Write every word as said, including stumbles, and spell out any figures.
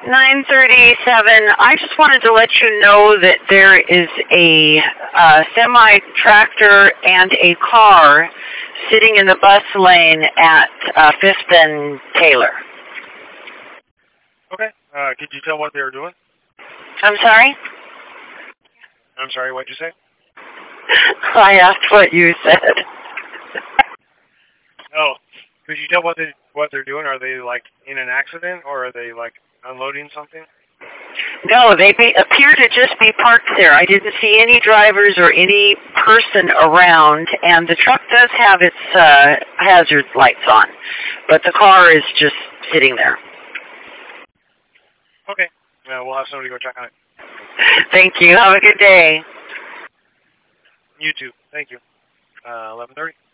nine thirty-seven. I just wanted to let you know that there is a uh, semi-tractor and a car sitting in the bus lane at uh, Fifth and Taylor. Okay. Uh, could you tell what they were doing? I'm sorry? I'm sorry, what'd you say? I asked what you said. Oh, could you tell what they what they're doing? Are they like in an accident, or are they like unloading something? No, they be, appear to just be parked there. I didn't see any drivers or any person around, and the truck does have its uh, hazard lights on, but the car is just sitting there. Okay. Uh, we'll have somebody go check on it. Thank you. Have a good day. You too. Thank you. Uh, eleven thirty.